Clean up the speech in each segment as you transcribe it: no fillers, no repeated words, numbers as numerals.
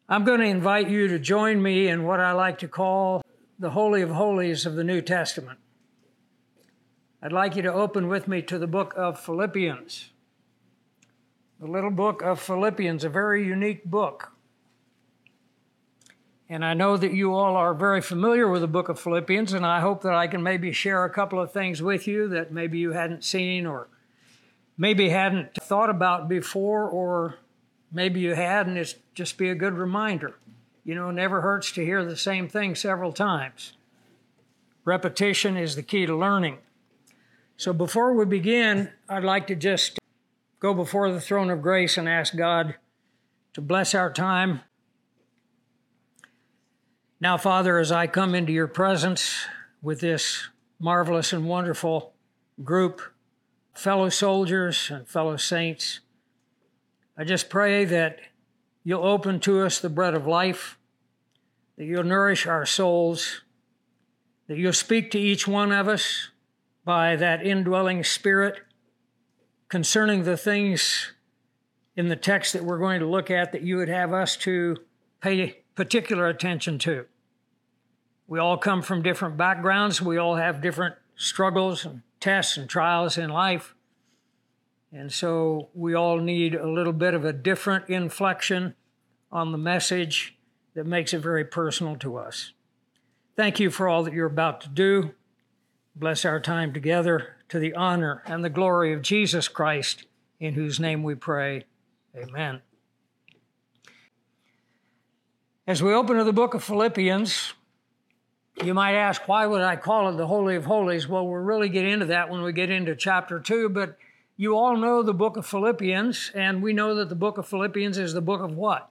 I'm going to invite you to join me in what I like to call the Holy of Holies of the New Testament. I'd like you to open with me to the book of Philippians. The little book of Philippians, a very unique book. And I know that you all are very familiar with the book of Philippians, and I hope that I can maybe share a couple of things with you that maybe you hadn't seen or maybe hadn't thought about before, or maybe you had, and it's just be a good reminder. You know, it never hurts to hear the same thing several times. Repetition is the key to learning. So before we begin, I'd like to just go before the throne of grace and ask God to bless our time. Now, Father, as I come into your presence with this marvelous and wonderful group, fellow soldiers and fellow saints, I just pray that you'll open to us the bread of life, that you'll nourish our souls, that you'll speak to each one of us by that indwelling Spirit concerning the things in the text that we're going to look at that you would have us to pay particular attention to. We all come from different backgrounds. We all have different struggles and tests and trials in life. And so we all need a little bit of a different inflection on the message that makes it very personal to us. Thank you for all that you're about to do. Bless our time together to the honor and the glory of Jesus Christ, in whose name we pray. Amen. As we open to the book of Philippians, you might ask, why would I call it the Holy of Holies? Well, we'll really get into that when we get into chapter 2, but you all know the book of Philippians, and we know that the book of Philippians is the book of what?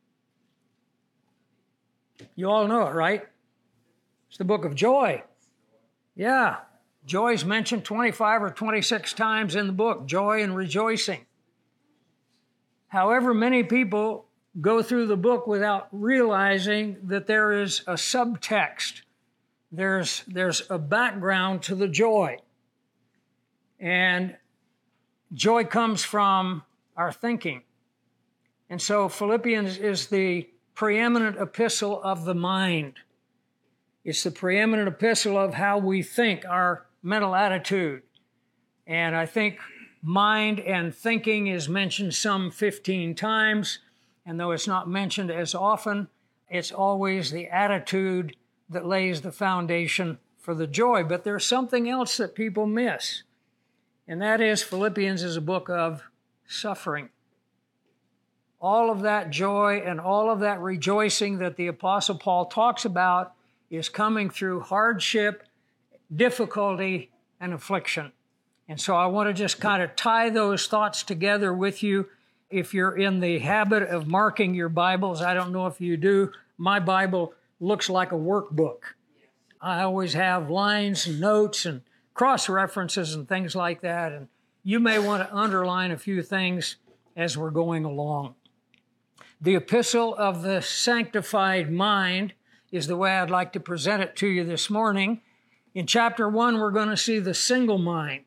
You all know it, right? It's the book of joy. Yeah, joy is mentioned 25 or 26 times in the book, joy and rejoicing. However, many people go through the book without realizing that there is a subtext. There's a background to the joy. And joy comes from our thinking. And so Philippians is the preeminent epistle of the mind. It's the preeminent epistle of how we think, our mental attitude. And I think mind and thinking is mentioned some 15 times. And though it's not mentioned as often, it's always the attitude that lays the foundation for the joy. But there's something else that people miss. And that is Philippians is a book of suffering. All of that joy and all of that rejoicing that the Apostle Paul talks about is coming through hardship, difficulty, and affliction. And so I want to just kind of tie those thoughts together with you. If you're in the habit of marking your Bibles, I don't know if you do, my Bible looks like a workbook. I always have lines and notes and cross-references and things like that, and you may want to underline a few things as we're going along. The epistle of the sanctified mind is the way I'd like to present it to you this morning. In chapter 1, we're going to see the single mind.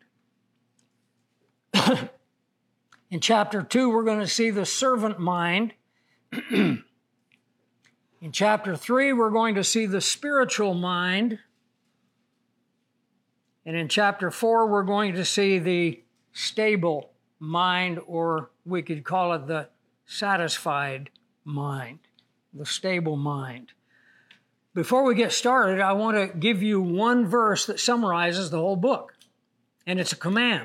In chapter 2, we're going to see the servant mind. In chapter 3, we're going to see the spiritual mind. And in chapter 4, we're going to see the stable mind, or we could call it the satisfied mind, the stable mind. Before we get started, I want to give you one verse that summarizes the whole book, and it's a command.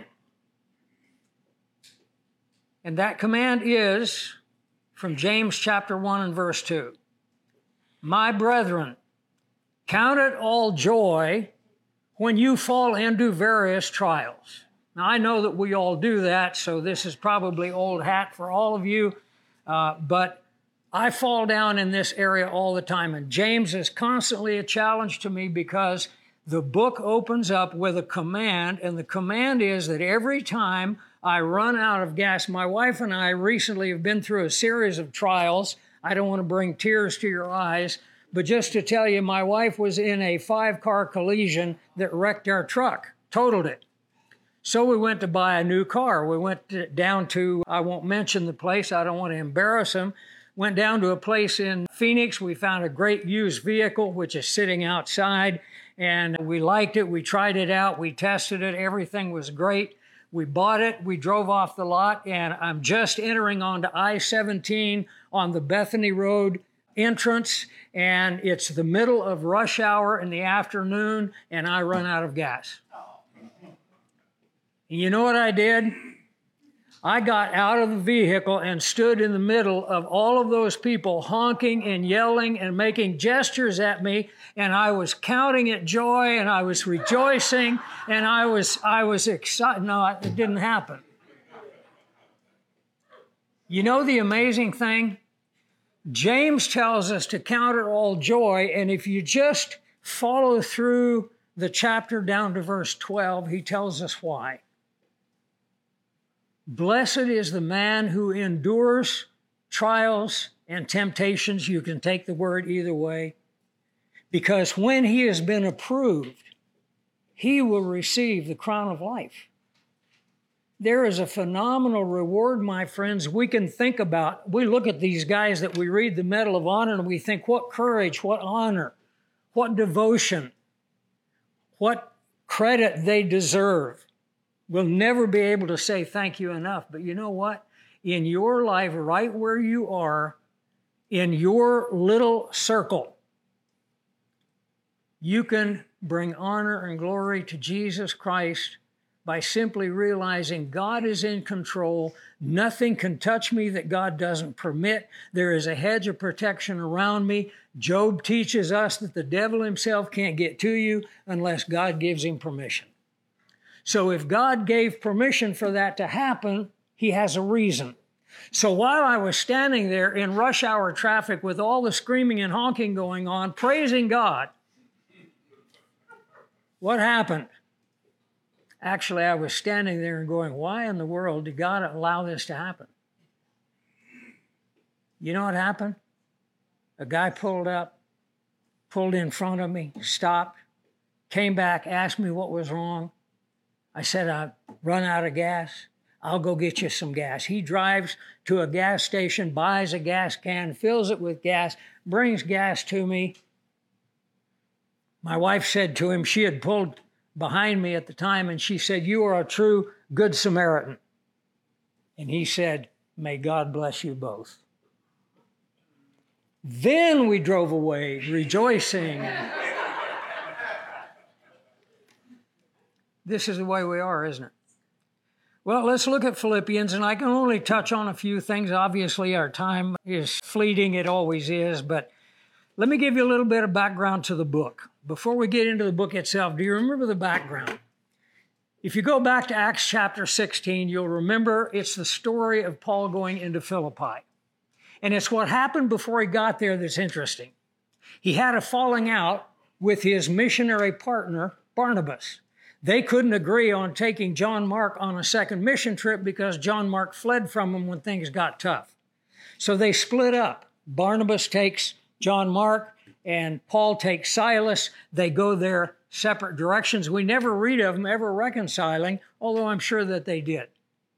And that command is from James chapter 1 and verse 2. My brethren, count it all joy when you fall into various trials. Now, I know that we all do that, so this is probably old hat for all of you, but I fall down in this area all the time, and James is constantly a challenge to me because the book opens up with a command, and the command is that every time I run out of gas, my wife and I recently have been through a series of trials. I don't want to bring tears to your eyes, but just to tell you, my wife was in a 5-car collision that wrecked our truck, totaled it. So we went to buy a new car. We went down to, I won't mention the place, I don't want to embarrass him, went down to a place in Phoenix. We found a great used vehicle, which is sitting outside, and we liked it. We tried it out. We tested it. Everything was great. We bought it. We drove off the lot, and I'm just entering onto I-17 on the Bethany Road entrance, and it's the middle of rush hour in the afternoon, and I run out of gas. And you know what I did? I got out of the vehicle and stood in the middle of all of those people honking and yelling and making gestures at me, and I was counting it joy, and I was rejoicing, and I was excited. No, it didn't happen. You know the amazing thing? James tells us to count it all joy, and if you just follow through the chapter down to verse 12, he tells us why. Blessed is the man who endures trials and temptations. You can take the word either way. Because when he has been approved, he will receive the crown of life. There is a phenomenal reward, my friends, we can think about. We look at these guys that we read the Medal of Honor and we think, what courage, what honor, what devotion, what credit they deserve. We'll never be able to say thank you enough. But you know what? In your life, right where you are, in your little circle, you can bring honor and glory to Jesus Christ by simply realizing God is in control. Nothing can touch me that God doesn't permit. There is a hedge of protection around me. Job teaches us that the devil himself can't get to you unless God gives him permission. So if God gave permission for that to happen, he has a reason. So while I was standing there in rush hour traffic with all the screaming and honking going on, praising God, what happened? Actually, I was standing there and going, why in the world did God allow this to happen? You know what happened? A guy pulled up, pulled in front of me, stopped, came back, asked me what was wrong. I said, I've run out of gas. I'll go get you some gas. He drives to a gas station, buys a gas can, fills it with gas, brings gas to me. My wife said to him, she had pulled behind me at the time, and she said, you are a true good Samaritan. And he said, may God bless you both. Then we drove away rejoicing. This is the way we are, isn't it? Well, let's look at Philippians, and I can only touch on a few things. Obviously, our time is fleeting. It always is. But let me give you a little bit of background to the book. Before we get into the book itself, do you remember the background? If you go back to Acts chapter 16, you'll remember it's the story of Paul going into Philippi. And it's what happened before he got there that's interesting. He had a falling out with his missionary partner, Barnabas. They couldn't agree on taking John Mark on a second mission trip because John Mark fled from them when things got tough. So they split up. Barnabas takes John Mark and Paul takes Silas. They go their separate directions. We never read of them ever reconciling, although I'm sure that they did.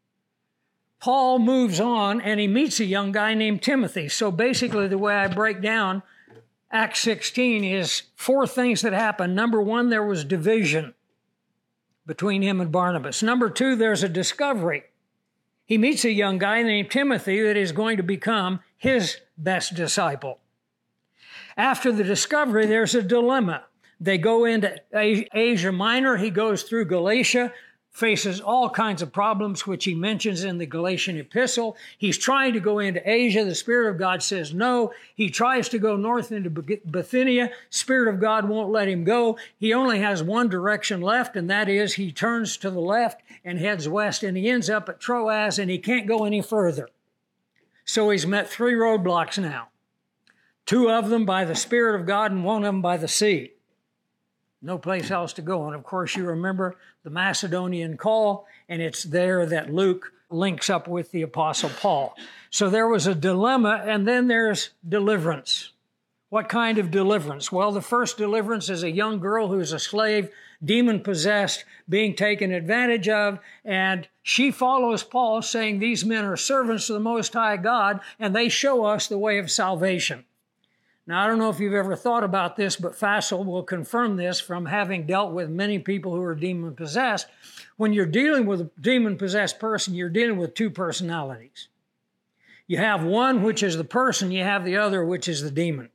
Paul moves on and he meets a young guy named Timothy. So basically the way I break down Acts 16 is 4 things that happened. Number 1, there was division between him and Barnabas. Number 2, there's a discovery. He meets a young guy named Timothy that is going to become his best disciple. After the discovery, there's a dilemma. They go into Asia Minor. He goes through Galatia, faces all kinds of problems, which he mentions in the Galatian epistle. He's trying to go into Asia. The Spirit of God says no. He tries to go north into Bithynia. Spirit of God won't let him go. He only has one direction left, and that is he turns to the left and heads west, and he ends up at Troas, and he can't go any further. So he's met 3 roadblocks now. 2 of them by the Spirit of God and 1 of them by the sea. No place else to go. And of course, you remember the Macedonian call, and it's there that Luke links up with the Apostle Paul. So there was a dilemma, and then there's deliverance. What kind of deliverance? Well, the first deliverance is a young girl who's a slave, demon-possessed, being taken advantage of, and She follows Paul, saying these men are servants of the Most High God, and they show us the way of salvation. Now, I don't know if you've ever thought about this, but Fassel will confirm this from having dealt with many people who are demon-possessed. When you're dealing with a demon-possessed person, you're dealing with two personalities. You have one, which is the person. You have the other, which is the demon.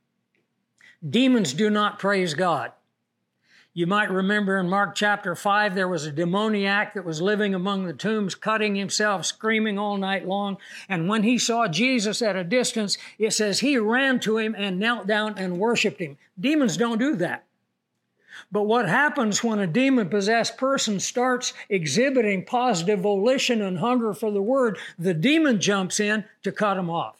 Demons do not praise God. You might remember in Mark chapter 5, there was a demoniac that was living among the tombs, cutting himself, screaming all night long. And when he saw Jesus at a distance, it says he ran to him and knelt down and worshiped him. Demons don't do that. But what happens when a demon-possessed person starts exhibiting positive volition and hunger for the word, the demon jumps in to cut him off.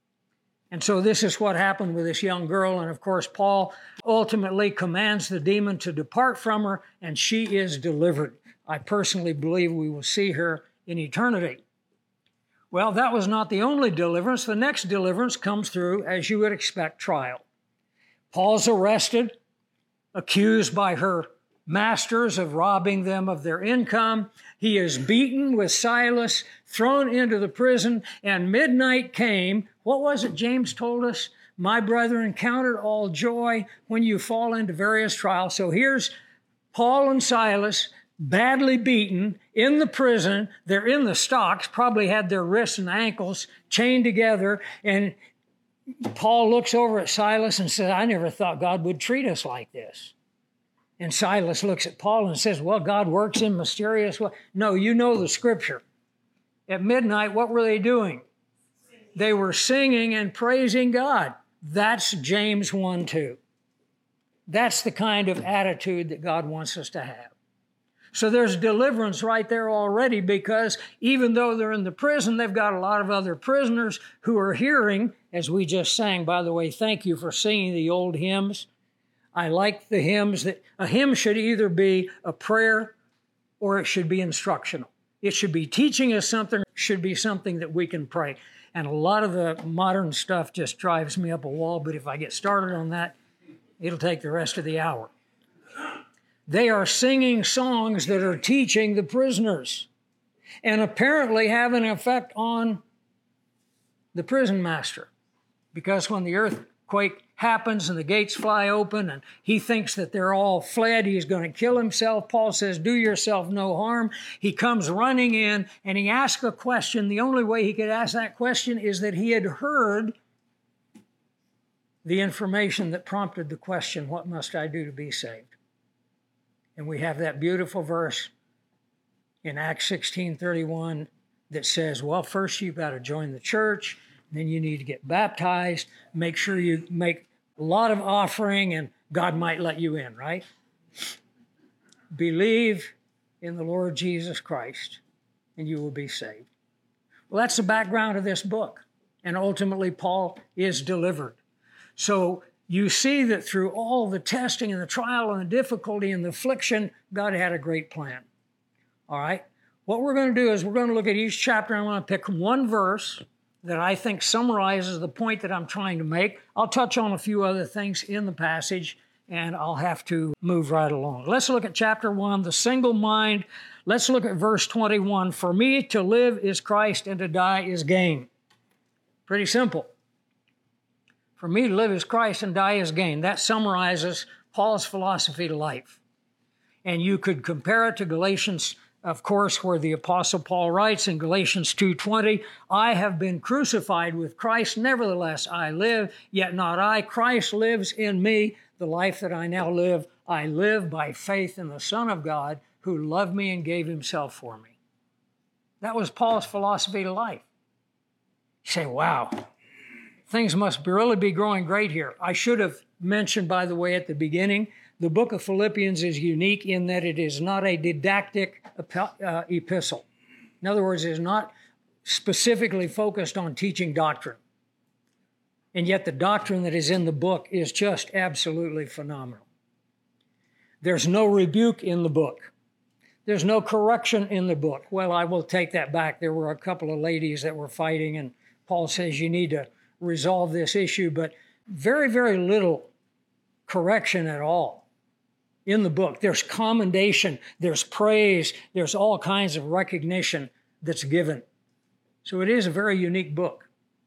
And so this is what happened with this young girl. And of course, Paul ultimately commands the demon to depart from her, and she is delivered. I personally believe we will see her in eternity. Well, that was not the only deliverance. The next deliverance comes through, as you would expect, trial. Paul's arrested, accused by her masters of robbing them of their income. He is beaten with Silas, thrown into the prison, and midnight came. What was it James told us? My brethren, count it all joy when you fall into various trials. So here's Paul and Silas, badly beaten, in the prison. They're in the stocks, probably had their wrists and ankles chained together. And Paul looks over at Silas and says, I never thought God would treat us like this. And Silas looks at Paul and says, well, God works in mysterious ways. No, you know the scripture. At midnight, what were they doing? They were singing and praising God. That's James 1:2. That's the kind of attitude that God wants us to have. So there's deliverance right there already, because even though they're in the prison, they've got a lot of other prisoners who are hearing, as we just sang. By the way, thank you for singing the old hymns. I like the hymns. That a hymn should either be a prayer or it should be instructional. It should be teaching us something, should be something that we can pray. And a lot of the modern stuff just drives me up a wall, but if I get started on that, it'll take the rest of the hour. They are singing songs that are teaching the prisoners and apparently have an effect on the prison master. Because when the earthquake happens and the gates fly open and he thinks that they're all fled, he's going to kill himself. Paul says, do yourself no harm. He comes running in and he asks a question. The only way he could ask that question is that he had heard the information that prompted the question, what must I do to be saved? And we have that beautiful verse in Acts 16:31 that says, well, first you've got to join the church, then you need to get baptized, make sure you make a lot of offering, and God might let you in, right? Believe in the Lord Jesus Christ, and you will be saved. Well, that's the background of this book. And ultimately, Paul is delivered. So you see that through all the testing and the trial and the difficulty and the affliction, God had a great plan. All right? What we're going to do is we're going to look at each chapter. I'm going to pick one verse that I think summarizes the point that I'm trying to make. I'll touch on a few other things in the passage, and I'll have to move right along. Let's look at chapter 1, the single mind. Let's look at verse 21. For me to live is Christ, and to die is gain. Pretty simple. For me to live is Christ and die is gain. That summarizes Paul's philosophy to life. And you could compare it to Galatians, of course, where the Apostle Paul writes in Galatians 2:20, I have been crucified with Christ, nevertheless I live, yet not I. Christ lives in me. The life that I now live, I live by faith in the Son of God who loved me and gave himself for me. That was Paul's philosophy to life. You say, wow, things must really be growing great here. I should have mentioned, by the way, at the beginning, the book of Philippians is unique in that it is not a didactic epistle. In other words, it is not specifically focused on teaching doctrine. And yet the doctrine that is in the book is just absolutely phenomenal. There's no rebuke in the book. There's no correction in the book. Well, I will take that back. There were a couple of ladies that were fighting, and Paul says you need to resolve this issue, but very, very little correction at all in the book. There's commendation, there's praise, there's all kinds of recognition that's given. So it is a very unique book.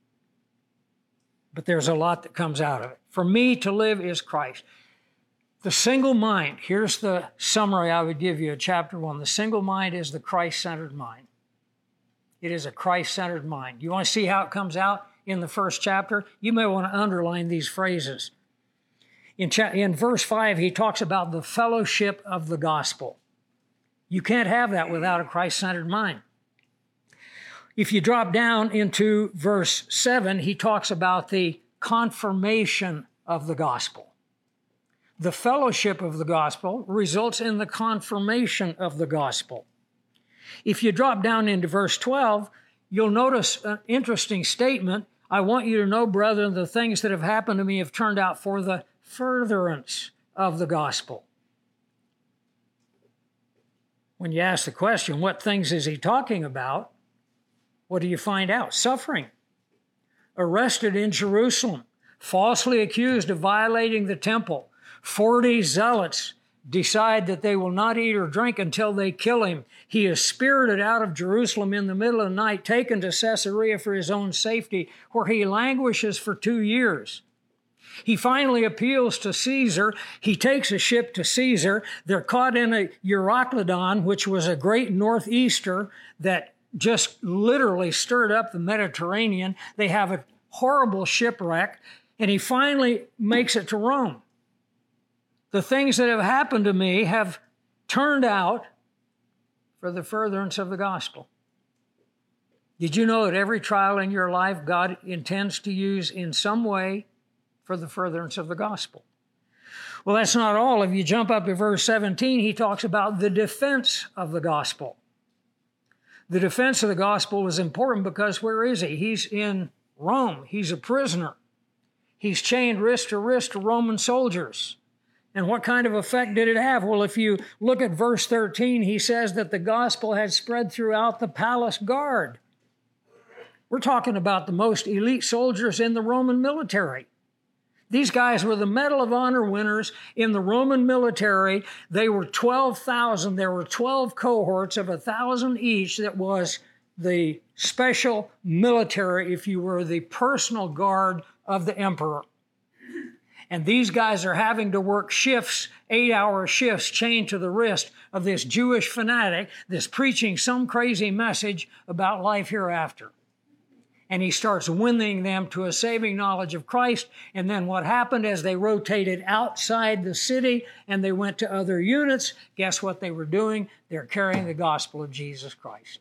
But there's a lot that comes out of it. For me, to live is Christ. The single mind, here's the summary I would give you of chapter 1. The single mind is the Christ-centered mind. It is a Christ-centered mind. You want to see how it comes out in the first chapter? You may want to underline these phrases. In verse 5, he talks about the fellowship of the gospel. You can't have that without a Christ-centered mind. If you drop down into verse 7, he talks about the confirmation of the gospel. The fellowship of the gospel results in the confirmation of the gospel. If you drop down into verse 12, you'll notice an interesting statement. I want you to know, brethren, the things that have happened to me have turned out for the furtherance of the gospel. When you ask the question, what things is he talking about? What do you find out? Suffering. Arrested in Jerusalem, falsely accused of violating the temple. 40 zealots decide that they will not eat or drink until they kill him. He is spirited out of Jerusalem in the middle of the night, taken to Caesarea for his own safety, where he languishes for 2 years. He finally appeals to Caesar. He takes a ship to Caesar. They're caught in a Euroclydon, which was a great northeaster that just literally stirred up the Mediterranean. They have a horrible shipwreck, and he finally makes it to Rome. The things that have happened to me have turned out for the furtherance of the gospel. Did you know that every trial in your life God intends to use in some way for the furtherance of the gospel? Well, that's not all. If you jump up to verse 17, he talks about the defense of the gospel. The defense of the gospel is important because where is he? He's in Rome. He's a prisoner. He's chained wrist to wrist to Roman soldiers. And what kind of effect did it have? Well, if you look at verse 13, he says that the gospel had spread throughout the palace guard. We're talking about the most elite soldiers in the Roman military. These guys were the Medal of Honor winners in the Roman military. They were 12,000. There were 12 cohorts of 1,000 each that was the special military, if you were the personal guard of the emperor. And these guys are having to work shifts, 8-hour shifts, chained to the wrist of this Jewish fanatic that's preaching some crazy message about life hereafter. And he starts winning them to a saving knowledge of Christ. And then what happened as they rotated outside the city and they went to other units, guess what they were doing? They're carrying the gospel of Jesus Christ.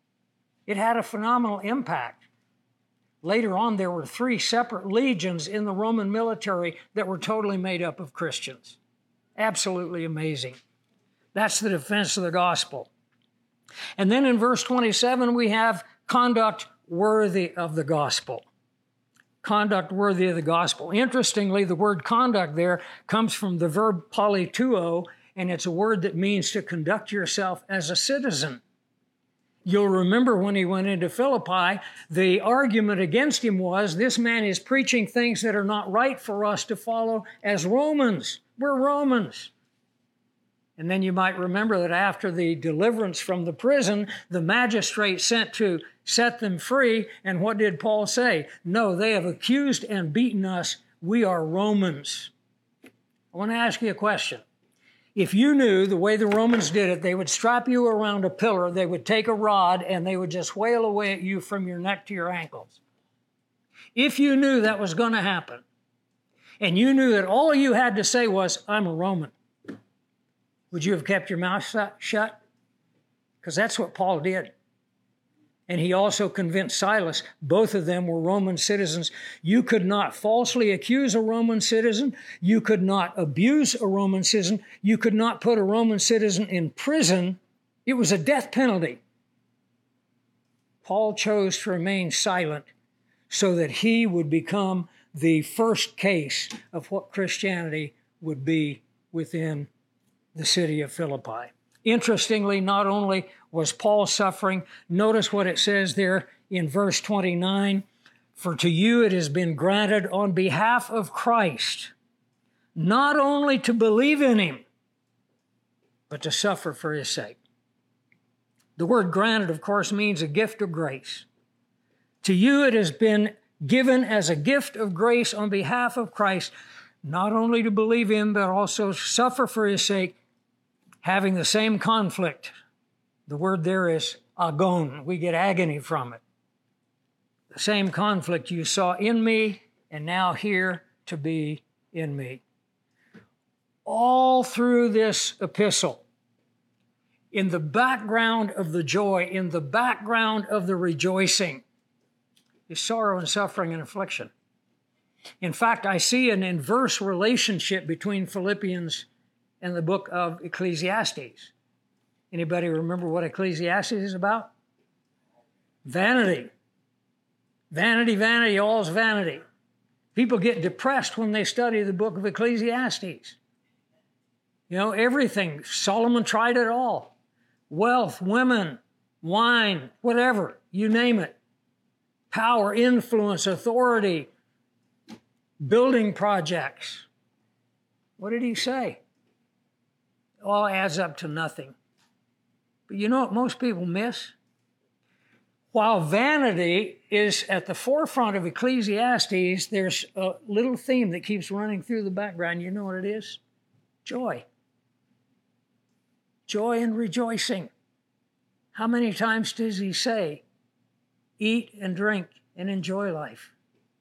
It had a phenomenal impact. Later on, there were 3 separate legions in the Roman military that were totally made up of Christians. Absolutely amazing. That's the defense of the gospel. And then in verse 27, we have conduct worthy of the gospel. Conduct worthy of the gospel. Interestingly, the word conduct there comes from the verb polituo, and it's a word that means to conduct yourself as a citizen. You'll remember when he went into Philippi, the argument against him was, this man is preaching things that are not right for us to follow as Romans. We're Romans. And then you might remember that after the deliverance from the prison, the magistrate sent to set them free. And what did Paul say? No, they have accused and beaten us. We are Romans. I want to ask you a question. If you knew the way the Romans did it, they would strap you around a pillar, they would take a rod, and they would just wail away at you from your neck to your ankles. If you knew that was going to happen, and you knew that all you had to say was, I'm a Roman, would you have kept your mouth shut? Because that's what Paul did. And he also convinced Silas. Both of them were Roman citizens. You could not falsely accuse a Roman citizen. You could not abuse a Roman citizen. You could not put a Roman citizen in prison. It was a death penalty. Paul chose to remain silent so that he would become the first case of what Christianity would be within the city of Philippi. Interestingly, not only was Paul suffering, notice what it says there in verse 29, for to you it has been granted on behalf of Christ, not only to believe in him, but to suffer for his sake. The word granted, of course, means a gift of grace. To you it has been given as a gift of grace on behalf of Christ, not only to believe him, but also suffer for his sake, having the same conflict. The word there is agon. We get agony from it. The same conflict you saw in me and now here to be in me. All through this epistle, in the background of the joy, in the background of the rejoicing, is sorrow and suffering and affliction. In fact, I see an inverse relationship between Philippians and the book of Ecclesiastes. Anybody remember what Ecclesiastes is about? Vanity. Vanity, vanity, all's vanity. People get depressed when they study the book of Ecclesiastes. You know, everything. Solomon tried it all. Wealth, women, wine, whatever, you name it. Power, influence, authority, building projects. What did he say? It all adds up to nothing. But you know what most people miss? While vanity is at the forefront of Ecclesiastes, there's a little theme that keeps running through the background. You know what it is? Joy. Joy and rejoicing. How many times does he say, eat and drink and enjoy life?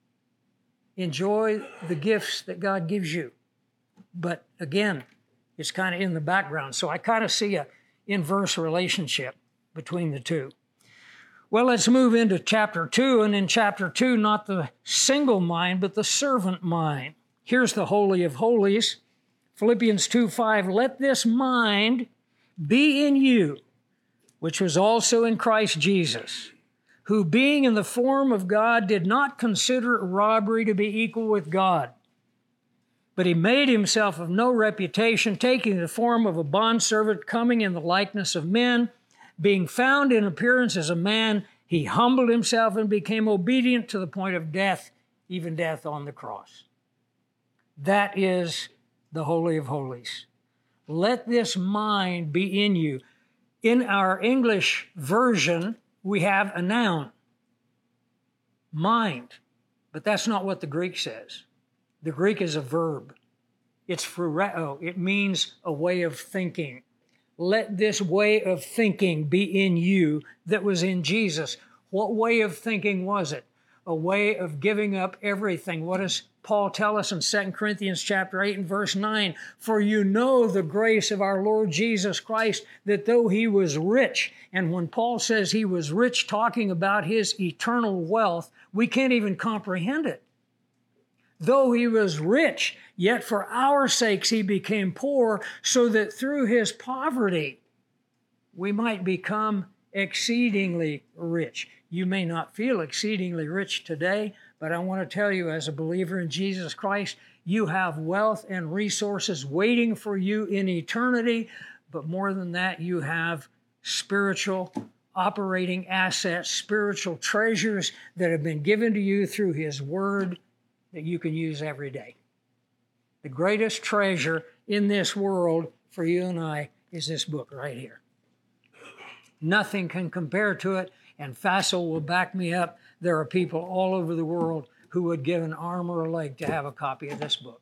Enjoy the gifts that God gives you. But again, it's kind of in the background. So I kind of see an inverse relationship between the two. Well, let's move into chapter 2. And in chapter 2, not the single mind, but the servant mind. Here's the Holy of Holies. Philippians 2:5, let this mind be in you, which was also in Christ Jesus, who being in the form of God did not consider robbery to be equal with God, but he made himself of no reputation, taking the form of a bondservant, coming in the likeness of men. Being found in appearance as a man, he humbled himself and became obedient to the point of death, even death on the cross. That is the Holy of Holies. Let this mind be in you. In our English version, we have a noun, mind, but that's not what the Greek says. The Greek is a verb. It's phureo. It means a way of thinking. Let this way of thinking be in you that was in Jesus. What way of thinking was it? A way of giving up everything. What does Paul tell us in 2 Corinthians chapter 8 and verse 9? For you know the grace of our Lord Jesus Christ, that though he was rich, and when Paul says he was rich, talking about his eternal wealth, we can't even comprehend it. Though he was rich, yet for our sakes he became poor, so that through his poverty we might become exceedingly rich. You may not feel exceedingly rich today, but I want to tell you, as a believer in Jesus Christ, you have wealth and resources waiting for you in eternity. But more than that, you have spiritual operating assets, spiritual treasures that have been given to you through his word that you can use every day. The greatest treasure in this world for you and I is this book right here. Nothing can compare to it, and Fassel will back me up. There are people all over the world who would give an arm or a leg to have a copy of this book.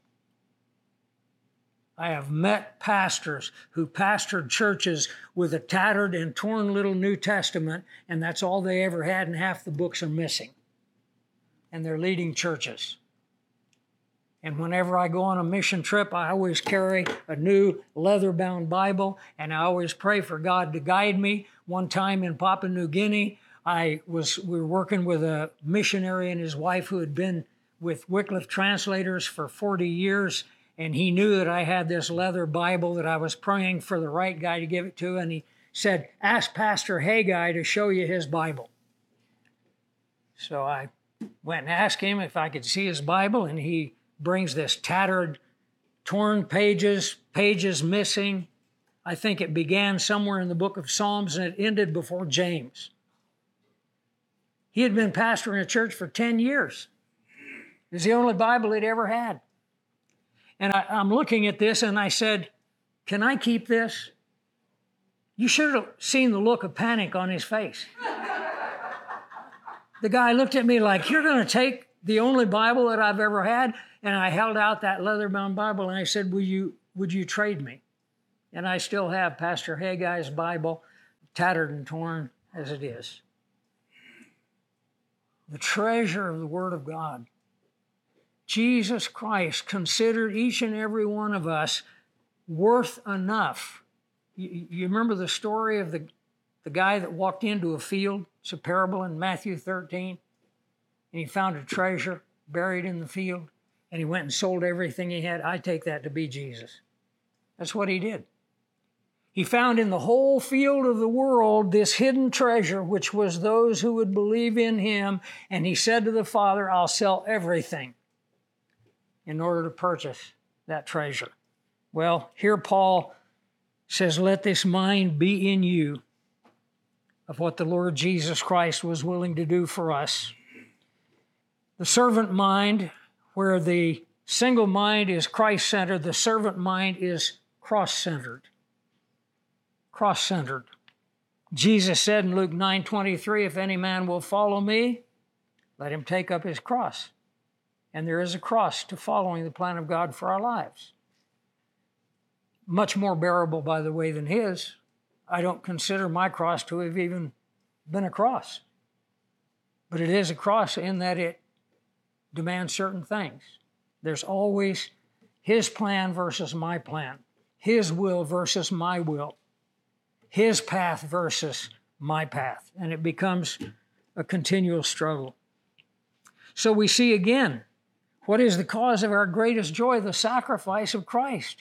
I have met pastors who pastored churches with a tattered and torn little New Testament, and that's all they ever had, and half the books are missing. And they're leading churches. And whenever I go on a mission trip, I always carry a new leather-bound Bible, and I always pray for God to guide me. One time in Papua New Guinea, we were working with a missionary and his wife who had been with Wycliffe translators for 40 years, and he knew that I had this leather Bible that I was praying for the right guy to give it to, and he said, ask Pastor Haggai to show you his Bible. So I went and asked him if I could see his Bible, and he brings this tattered, torn pages missing. I think it began somewhere in the book of Psalms and it ended before James. He had been pastoring a church for 10 years. It was the only Bible he'd ever had. And I'm looking at this and I said, can I keep this? You should have seen the look of panic on his face. The guy looked at me like, you're going to take the only Bible that I've ever had? And I held out that leather-bound Bible and I said, would you trade me? And I still have Pastor Haggai's Bible, tattered and torn as it is. The treasure of the Word of God. Jesus Christ considered each and every one of us worth enough. You remember the story of the guy that walked into a field? It's a parable in Matthew 13. And he found a treasure buried in the field, and he went and sold everything he had. I take that to be Jesus. That's what he did. He found in the whole field of the world this hidden treasure, which was those who would believe in him. And he said to the Father, I'll sell everything in order to purchase that treasure. Well, here Paul says, let this mind be in you, of what the Lord Jesus Christ was willing to do for us. The servant mind, where the single mind is Christ-centered, the servant mind is cross-centered. Cross-centered. Jesus said in Luke 9:23, if any man will follow me, let him take up his cross. And there is a cross to following the plan of God for our lives. Much more bearable, by the way, than his. I don't consider my cross to have even been a cross. But it is a cross in that it demands certain things. There's always his plan versus my plan. His will versus my will. His path versus my path. And it becomes a continual struggle. So we see again, what is the cause of our greatest joy? The sacrifice of Christ.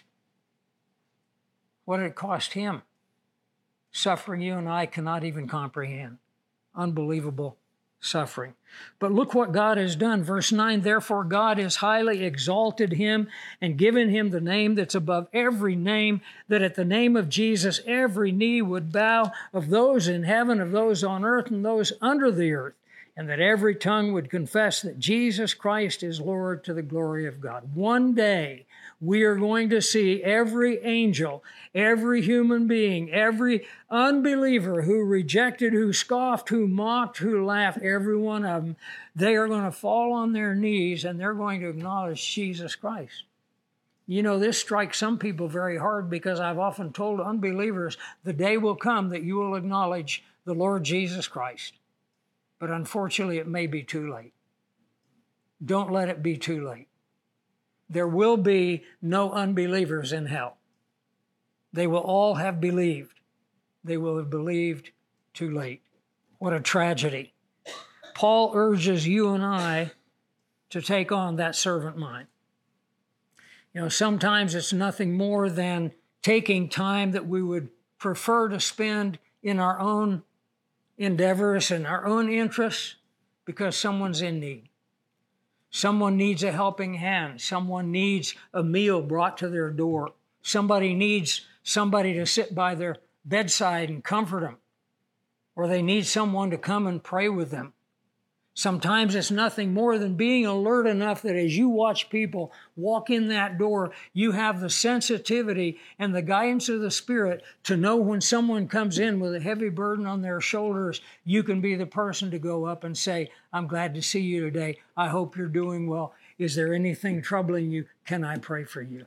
What did it cost him? Suffering you and I cannot even comprehend. Unbelievable suffering. But look what God has done. Verse 9, therefore God has highly exalted him and given him the name that's above every name, that at the name of Jesus every knee would bow, of those in heaven, of those on earth, and those under the earth, and that every tongue would confess that Jesus Christ is Lord, to the glory of God. One day we are going to see every angel, every human being, every unbeliever who rejected, who scoffed, who mocked, who laughed, every one of them, they are going to fall on their knees and they're going to acknowledge Jesus Christ. You know, this strikes some people very hard, because I've often told unbelievers, the day will come that you will acknowledge the Lord Jesus Christ. But unfortunately, it may be too late. Don't let it be too late. There will be no unbelievers in hell. They will all have believed. They will have believed too late. What a tragedy. Paul urges you and I to take on that servant mind. You know, sometimes it's nothing more than taking time that we would prefer to spend in our own endeavors and our own interests because someone's in need. Someone needs a helping hand. Someone needs a meal brought to their door. Somebody needs somebody to sit by their bedside and comfort them. Or they need someone to come and pray with them. Sometimes it's nothing more than being alert enough that as you watch people walk in that door, you have the sensitivity and the guidance of the Spirit to know when someone comes in with a heavy burden on their shoulders, you can be the person to go up and say, I'm glad to see you today. I hope you're doing well. Is there anything troubling you? Can I pray for you?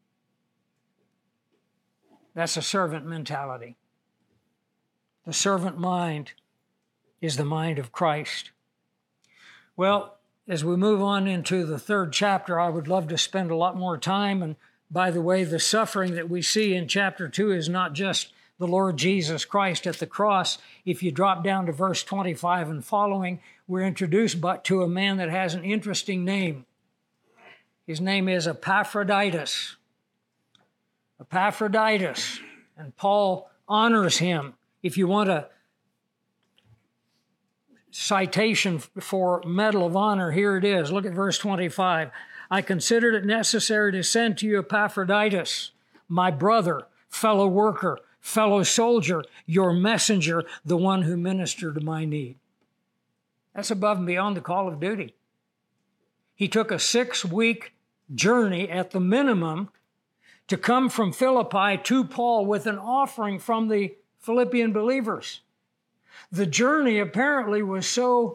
That's a servant mentality. The servant mind is the mind of Christ. Well, as we move on into the third chapter, I would love to spend a lot more time. And by the way, the suffering that we see in chapter 2 is not just the Lord Jesus Christ at the cross. If you drop down to verse 25 and following, we're introduced but to a man that has an interesting name. His name is Epaphroditus. Epaphroditus. And Paul honors him. If you want a citation for Medal of Honor, here it is. Look at verse 25. I considered it necessary to send to you Epaphroditus, my brother, fellow worker, fellow soldier, your messenger, the one who ministered to my need. That's above and beyond the call of duty. He took a 6-week journey at the minimum to come from Philippi to Paul with an offering from the Philippian believers. The journey apparently was so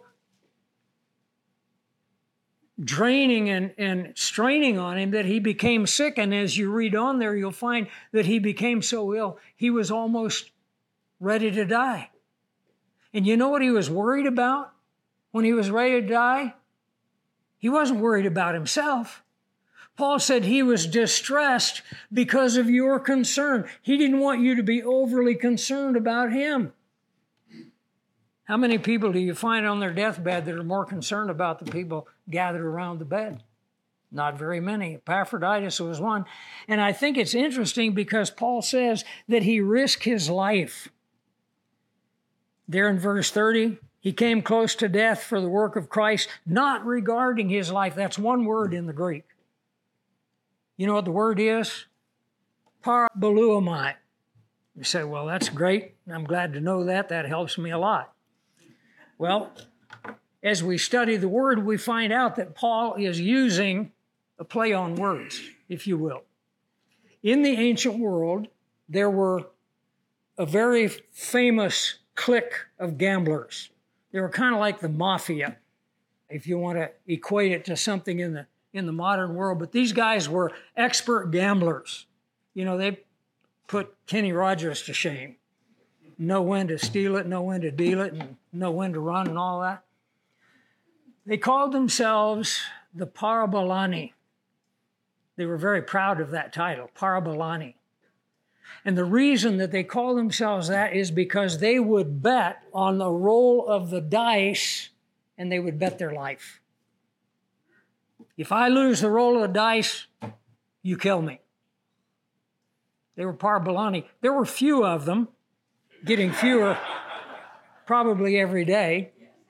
draining and straining on him that he became sick. And as you read on there, you'll find that he became so ill, he was almost ready to die. And you know what he was worried about when he was ready to die? He wasn't worried about himself. Paul said he was distressed because of your concern. He didn't want you to be overly concerned about him. How many people do you find on their deathbed that are more concerned about the people gathered around the bed? Not very many. Epaphroditus was one. And I think it's interesting because Paul says that he risked his life. There in verse 30, he came close to death for the work of Christ, not regarding his life. That's one word in the Greek. You know what the word is? Paraboleuomai. You say, well, that's great. I'm glad to know that. That helps me a lot. Well, as we study the word, we find out that Paul is using a play on words, if you will. In the ancient world, there were a very famous clique of gamblers. They were kind of like the mafia, if you want to equate it to something in the modern world. But these guys were expert gamblers. You know, they put Kenny Rogers to shame. Know when to steal it, know when to deal it, and know when to run and all that. They called themselves the Parabolani. They were very proud of that title, Parabolani. And the reason that they call themselves that is because they would bet on the roll of the dice, and they would bet their life. If I lose the roll of the dice, you kill me. They were Parabolani. There were few of them, getting fewer probably every day,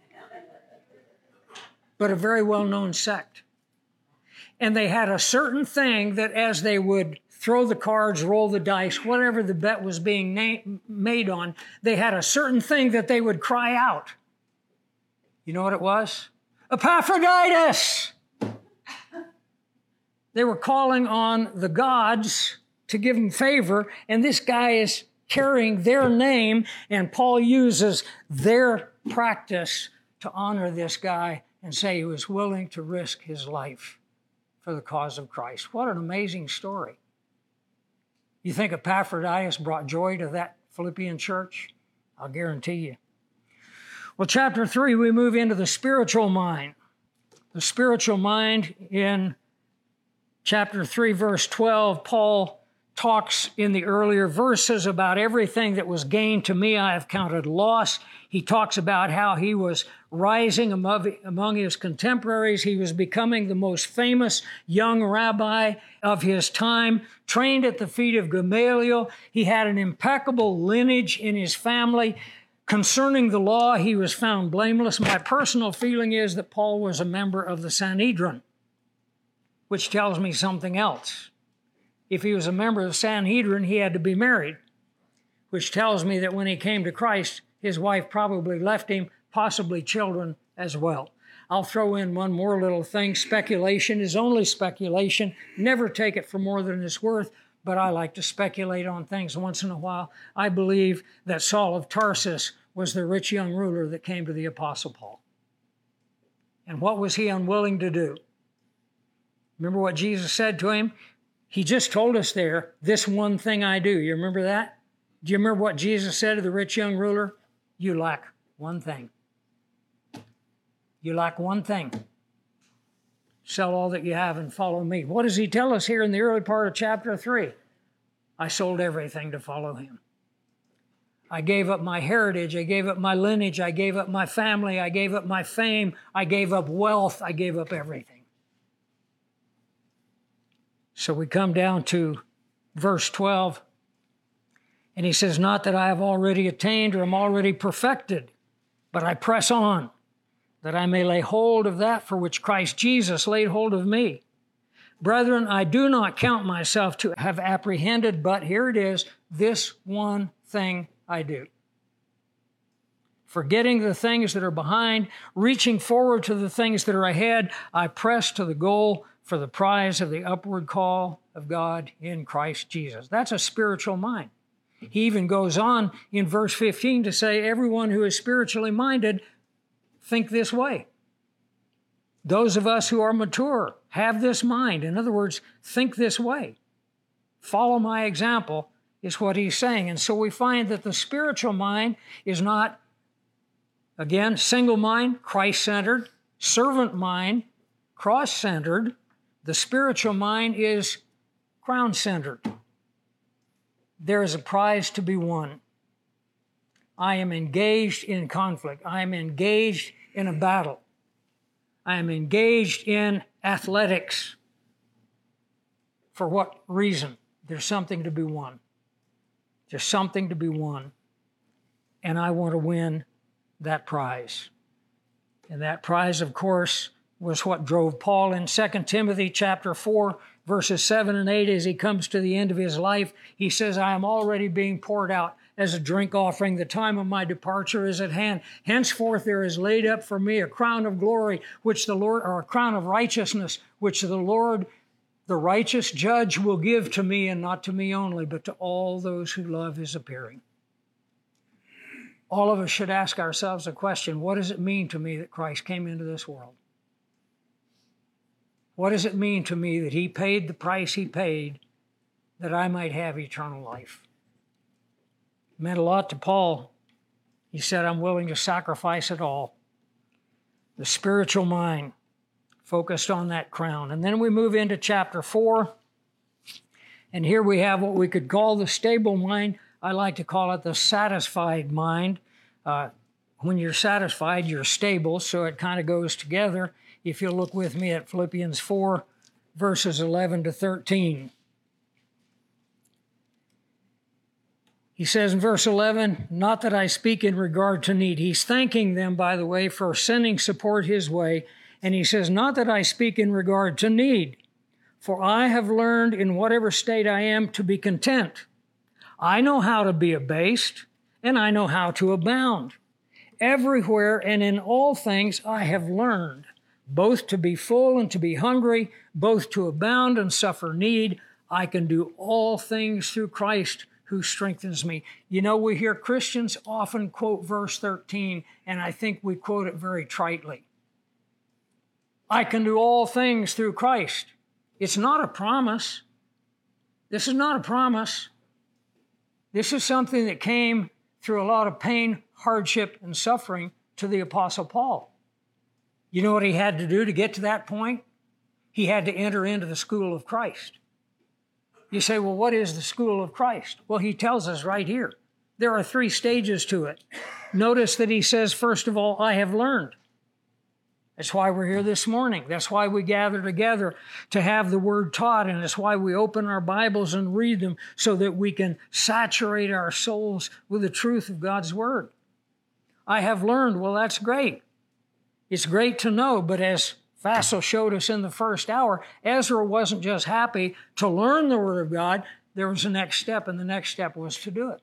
but a very well-known sect. And they had a certain thing that as they would throw the cards, roll the dice, whatever the bet was being made on, they had a certain thing that they would cry out. You know what it was? Epaphroditus! They were calling on the gods to give them favor, and this guy is carrying their name, and Paul uses their practice to honor this guy and say he was willing to risk his life for the cause of Christ. What an amazing story. You think Epaphroditus brought joy to that Philippian church? I'll guarantee you. Well, chapter 3, we move into the spiritual mind. The spiritual mind in chapter 3, verse 12, Paul talks in the earlier verses about everything that was gained to me I have counted loss. He talks about how he was rising among his contemporaries. He was becoming the most famous young rabbi of his time, trained at the feet of Gamaliel. He had an impeccable lineage in his family. Concerning the law, he was found blameless. My personal feeling is that Paul was a member of the Sanhedrin, which tells me something else. If he was a member of the Sanhedrin, he had to be married, which tells me that when he came to Christ, his wife probably left him, possibly children as well. I'll throw in one more little thing. Speculation is only speculation. Never take it for more than it's worth, but I like to speculate on things once in a while. I believe that Saul of Tarsus was the rich young ruler that came to the Apostle Paul. And what was he unwilling to do? Remember what Jesus said to him? He just told us there, this one thing I do. You remember that? Do you remember what Jesus said to the rich young ruler? You lack one thing. You lack one thing. Sell all that you have and follow me. What does he tell us here in the early part of chapter 3? I sold everything to follow him. I gave up my heritage. I gave up my lineage. I gave up my family. I gave up my fame. I gave up wealth. I gave up everything. So we come down to verse 12, and he says, not that I have already attained or am already perfected, but I press on, that I may lay hold of that for which Christ Jesus laid hold of me. Brethren, I do not count myself to have apprehended, but here it is, this one thing I do. Forgetting the things that are behind, reaching forward to the things that are ahead, I press to the goal for the prize of the upward call of God in Christ Jesus. That's a spiritual mind. He even goes on in verse 15 to say, everyone who is spiritually minded, think this way. Those of us who are mature have this mind. In other words, think this way. Follow my example is what he's saying. And so we find that the spiritual mind is not, again, single mind, Christ-centered, servant mind, cross-centered. The spiritual mind is crown-centered. There is a prize to be won. I am engaged in conflict. I am engaged in a battle. I am engaged in athletics. For what reason? There's something to be won. There's something to be won. And I want to win that prize. And that prize, of course, was what drove Paul in 2 Timothy chapter 4, verses 7 and 8, as he comes to the end of his life. He says, I am already being poured out as a drink offering. The time of my departure is at hand. Henceforth there is laid up for me a crown of glory, which the Lord, or a crown of righteousness, which the Lord, the righteous judge, will give to me, and not to me only, but to all those who love his appearing. All of us should ask ourselves a question: what does it mean to me that Christ came into this world? What does it mean to me that he paid the price he paid that I might have eternal life? It meant a lot to Paul. He said, I'm willing to sacrifice it all. The spiritual mind focused on that crown. And then we move into chapter 4. And here we have what we could call the stable mind. I like to call it the satisfied mind. When you're satisfied, you're stable, so it kind of goes together. If you'll look with me at Philippians 4, verses 11 to 13. He says in verse 11, not that I speak in regard to need. He's thanking them, by the way, for sending support his way. And he says, not that I speak in regard to need, for I have learned in whatever state I am to be content. I know how to be abased, and I know how to abound. Everywhere and in all things I have learned, both to be full and to be hungry, both to abound and suffer need. I can do all things through Christ who strengthens me. You know, we hear Christians often quote verse 13, and I think we quote it very tritely. I can do all things through Christ. It's not a promise. This is not a promise. This is something that came through a lot of pain, hardship, and suffering to the Apostle Paul. You know what he had to do to get to that point? He had to enter into the school of Christ. You say, well, what is the school of Christ? Well, he tells us right here. There are 3 stages to it. Notice that he says, first of all, I have learned. That's why we're here this morning. That's why we gather together to have the Word taught, and that's why we open our Bibles and read them so that we can saturate our souls with the truth of God's Word. I have learned. Well, that's great. It's great to know, but as Fassel showed us in the first hour, Ezra wasn't just happy to learn the Word of God. There was a next step, and the next step was to do it.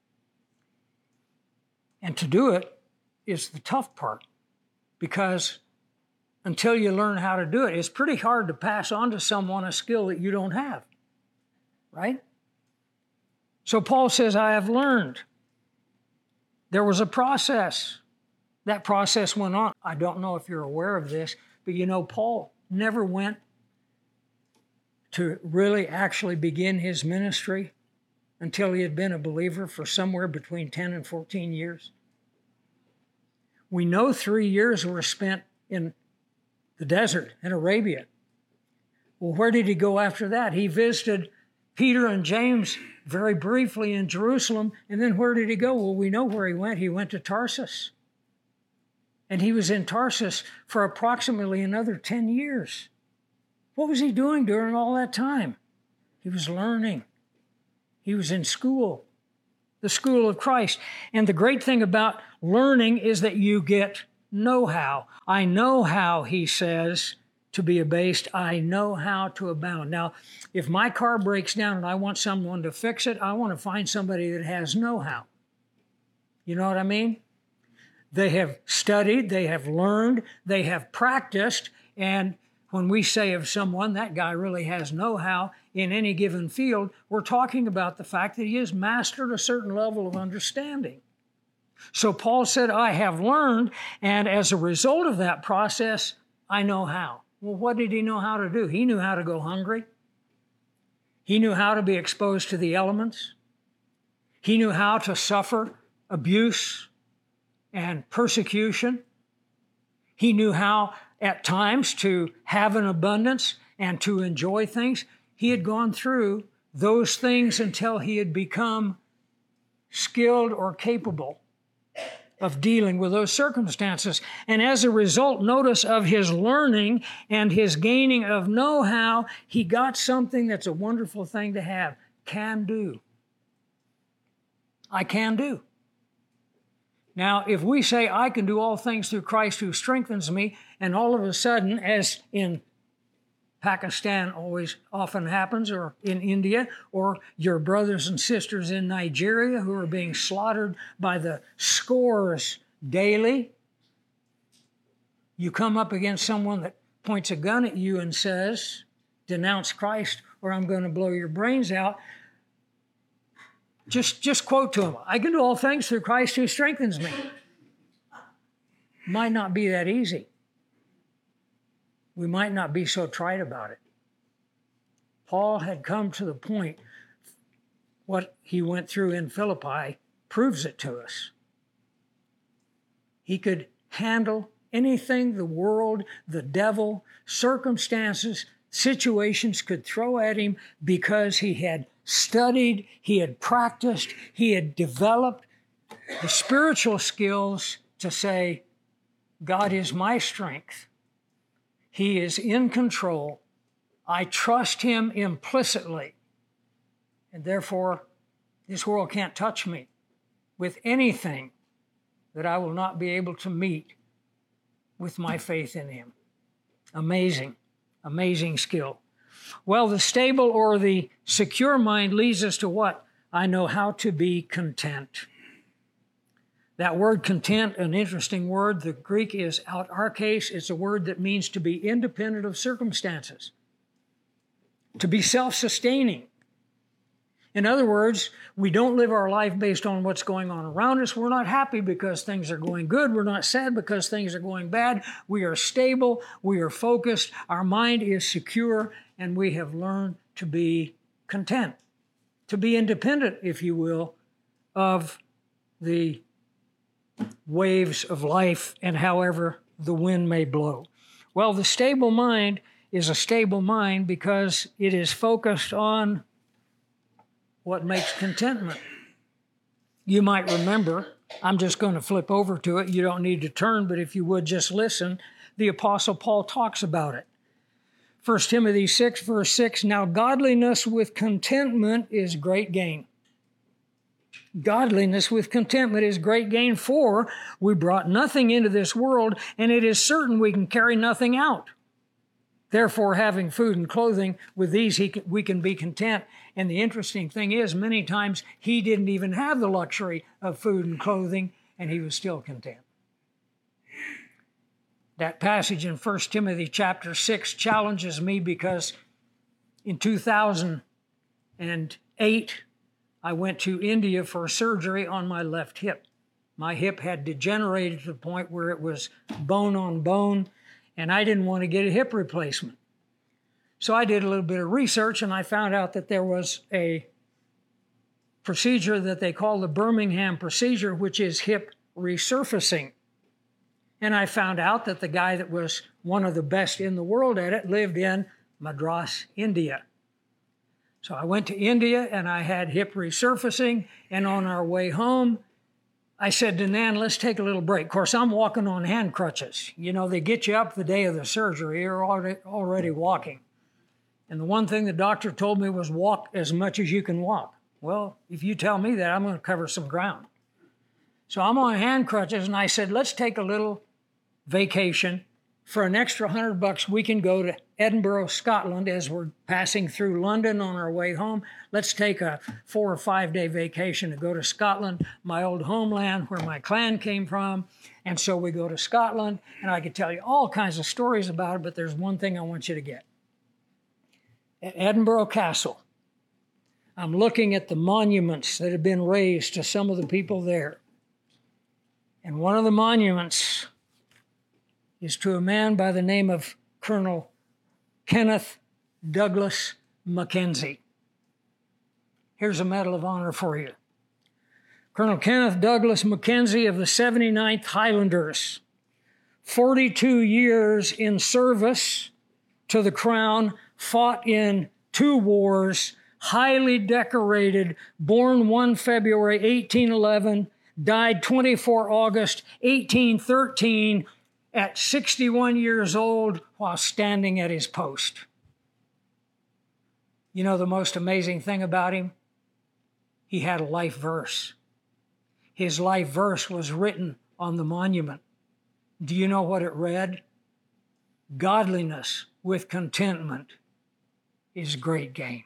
And to do it is the tough part, because until you learn how to do it, it's pretty hard to pass on to someone a skill that you don't have, right? So Paul says, I have learned. There was a process. That process went on. I don't know if you're aware of this, but you know, Paul never went to really actually begin his ministry until he had been a believer for somewhere between 10 and 14 years. We know 3 years were spent in the desert in Arabia. Well, where did he go after that? He visited Peter and James very briefly in Jerusalem, and then where did he go? Well, we know where he went. He went to Tarsus. And he was in Tarsus for approximately another 10 years. What was he doing during all that time? He was learning. He was in school, the school of Christ. And the great thing about learning is that you get know-how. I know how, he says, to be abased. I know how to abound. Now, if my car breaks down and I want someone to fix it, I want to find somebody that has know-how. You know what I mean? They have studied, they have learned, they have practiced, and When we say of someone, that guy really has know-how in any given field, we're talking about the fact that he has mastered a certain level of understanding. So Paul said, I have learned, and as a result of that process, I know how. Well, what did he know how to do? He knew how to go hungry. He knew how to be exposed to the elements. He knew how to suffer abuse and persecution. He knew how, at times, to have an abundance and to enjoy things. He had gone through those things until he had become skilled or capable of dealing with those circumstances. And as a result, notice of his learning and his gaining of know-how, he got something that's a wonderful thing to have. Can do. I can do. Now, if we say, I can do all things through Christ who strengthens me, and all of a sudden, as in Pakistan often happens, or in India, or your brothers and sisters in Nigeria who are being slaughtered by the scores daily, you come up against someone that points a gun at you and says, denounce Christ or I'm going to blow your brains out. Just quote to him, I can do all things through Christ who strengthens me. Might not be that easy. We might not be so trite about it. Paul had come to the point, what he went through in Philippi proves it to us. He could handle anything the world, the devil, circumstances, situations could throw at him because he had studied, he had practiced, he had developed the spiritual skills to say, God is my strength. He is in control. I trust him implicitly. And therefore, this world can't touch me with anything that I will not be able to meet with my faith in him. Amazing, amazing skill. Well, the stable or the secure mind leads us to what? I know how to be content. That word content, an interesting word. The Greek is autarkes. It's a word that means to be independent of circumstances, to be self-sustaining. In other words, we don't live our life based on what's going on around us. We're not happy because things are going good. We're not sad because things are going bad. We are stable. We are focused. Our mind is secure, and we have learned to be content, to be independent, if you will, of the waves of life and however the wind may blow. Well, the stable mind is a stable mind because it is focused on what makes contentment. You might remember, I'm just going to flip over to it. You don't need to turn, but if you would just listen, the Apostle Paul talks about it. 1 Timothy 6, verse 6, now godliness with contentment is great gain. Godliness with contentment is great gain, for we brought nothing into this world, and it is certain we can carry nothing out. Therefore, having food and clothing, with these we can be content. And the interesting thing is, many times he didn't even have the luxury of food and clothing, and he was still content. That passage in 1 Timothy chapter 6 challenges me because in 2008, I went to India for surgery on my left hip. My hip had degenerated to the point where it was bone on bone, and I didn't want to get a hip replacement. So I did a little bit of research, and I found out that there was a procedure that they call the Birmingham procedure, which is hip resurfacing. And I found out that the guy that was one of the best in the world at it lived in Madras, India. So I went to India and I had hip resurfacing, and on our way home, I said to Nan, let's take a little break. Of course, I'm walking on hand crutches. You know, they get you up the day of the surgery, you're already walking. And the one thing the doctor told me was walk as much as you can walk. Well, if you tell me that, I'm going to cover some ground. So I'm on hand crutches, and I said, let's take a little vacation, for an extra $100, we can go to Edinburgh, Scotland, as we're passing through London on our way home. Let's take a 4 or 5 day vacation to go to Scotland, my old homeland where my clan came from. And so we go to Scotland, and I could tell you all kinds of stories about it, but there's one thing I want you to get. At Edinburgh Castle, I'm looking at the monuments that have been raised to some of the people there. And one of the monuments is to a man by the name of Colonel Kenneth Douglas Mackenzie. Here's a Medal of Honor for you. Colonel Kenneth Douglas Mackenzie of the 79th Highlanders, 42 years in service to the Crown, fought in 2 wars, highly decorated, born 1 February 1811, died 24 August 1813, at 61 years old while standing at his post. You know the most amazing thing about him? He had a life verse. His life verse was written on the monument. Do you know what it read? Godliness with contentment is great gain.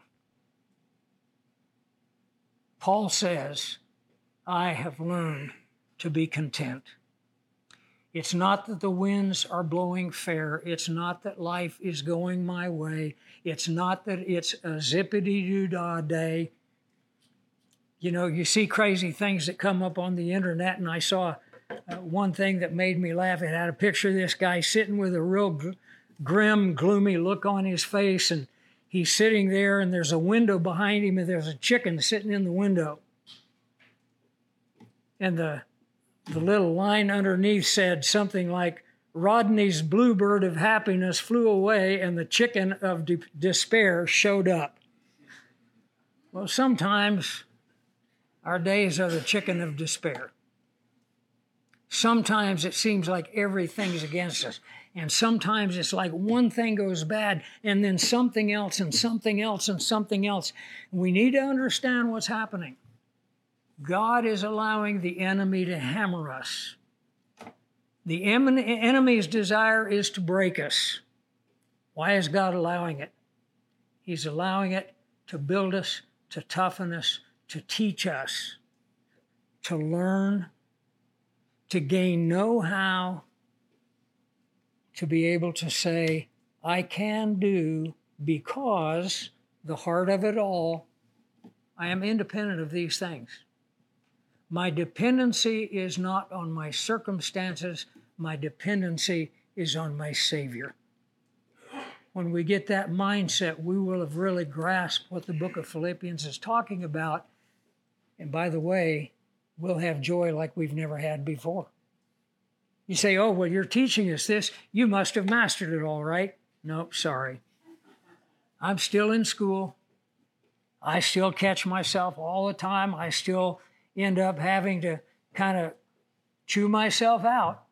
Paul says, I have learned to be content. It's not that the winds are blowing fair. It's not that life is going my way. It's not that it's a zippity-doo-dah day. You know, you see crazy things that come up on the internet, and I saw one thing that made me laugh. It had a picture of this guy sitting with a real grim, gloomy look on his face, and he's sitting there, and there's a window behind him, and there's a chicken sitting in the window. And the little line underneath said something like, Rodney's bluebird of happiness flew away and the chicken of despair showed up. Well, sometimes our days are the chicken of despair. Sometimes it seems like everything's against us. And sometimes it's like one thing goes bad and then something else and something else and something else. We need to understand what's happening. God is allowing the enemy to hammer us. The enemy's desire is to break us. Why is God allowing it? He's allowing it to build us, to toughen us, to teach us, to learn, to gain know-how, to be able to say, I can do because the heart of it all, I am independent of these things. My dependency is not on my circumstances. My dependency is on my Savior. When we get that mindset, we will have really grasped what the book of Philippians is talking about. And by the way, we'll have joy like we've never had before. You say, oh, well, you're teaching us this. You must have mastered it all, right? Nope, sorry. I'm still in school. I still catch myself all the time. I still end up having to kind of chew myself out.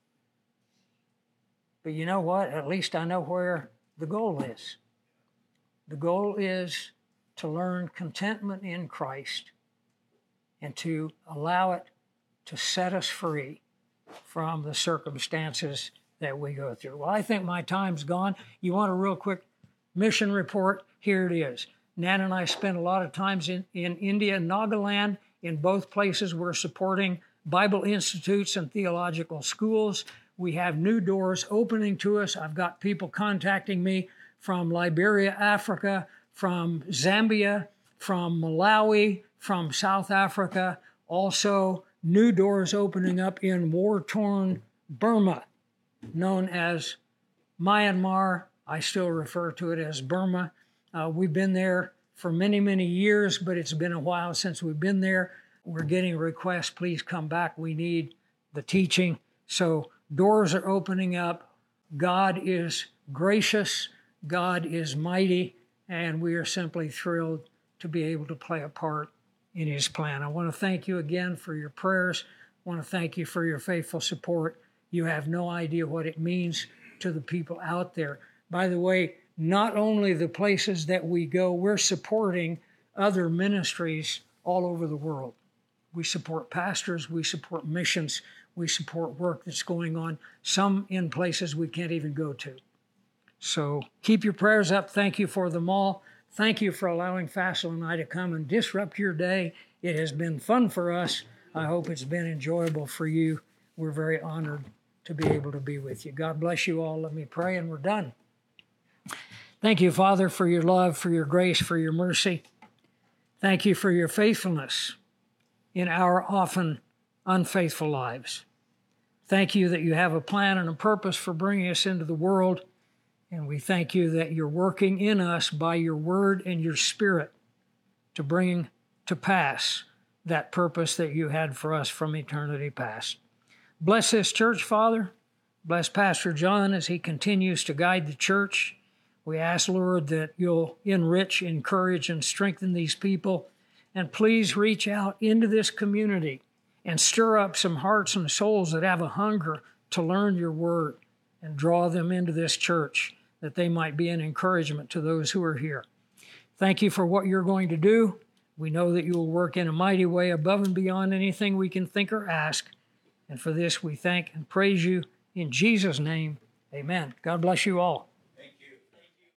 But you know what? At least I know where the goal is. The goal is to learn contentment in Christ and to allow it to set us free from the circumstances that we go through. Well, I think my time's gone. You want a real quick mission report? Here it is. Nan and I spent a lot of times in India, Nagaland. In both places, we're supporting Bible institutes and theological schools. We have new doors opening to us. I've got people contacting me from Liberia, Africa, from Zambia, from Malawi, from South Africa. Also, new doors opening up in war-torn Burma, known as Myanmar. I still refer to it as Burma. We've been there for many, many years, but it's been a while since we've been there. We're getting requests, please come back. We need the teaching. So doors are opening up. God is gracious. God is mighty. And we are simply thrilled to be able to play a part in His plan. I want to thank you again for your prayers. I want to thank you for your faithful support. You have no idea what it means to the people out there. By the way, not only the places that we go, we're supporting other ministries all over the world. We support pastors, we support missions, We support work that's going on, some in places we can't even go to. So keep your prayers up. Thank you for them all. Thank you for allowing Faisal and I to come and disrupt your day. It has been fun for us. I hope it's been enjoyable for you. We're very honored to be able to be with you. God bless you all. Let me pray and we're done. Thank you, Father, for your love, for your grace, for your mercy. Thank you for your faithfulness in our often unfaithful lives. Thank you that you have a plan and a purpose for bringing us into the world, and we thank you that you're working in us by your word and your spirit to bring to pass that purpose that you had for us from eternity past. Bless this church, Father. Bless Pastor John as he continues to guide the church. We ask, Lord, that you'll enrich, encourage, and strengthen these people. And please reach out into this community and stir up some hearts and souls that have a hunger to learn your word and draw them into this church that they might be an encouragement to those who are here. Thank you for what you're going to do. We know that you will work in a mighty way above and beyond anything we can think or ask. And for this we thank and praise you in Jesus' name. Amen. God bless you all.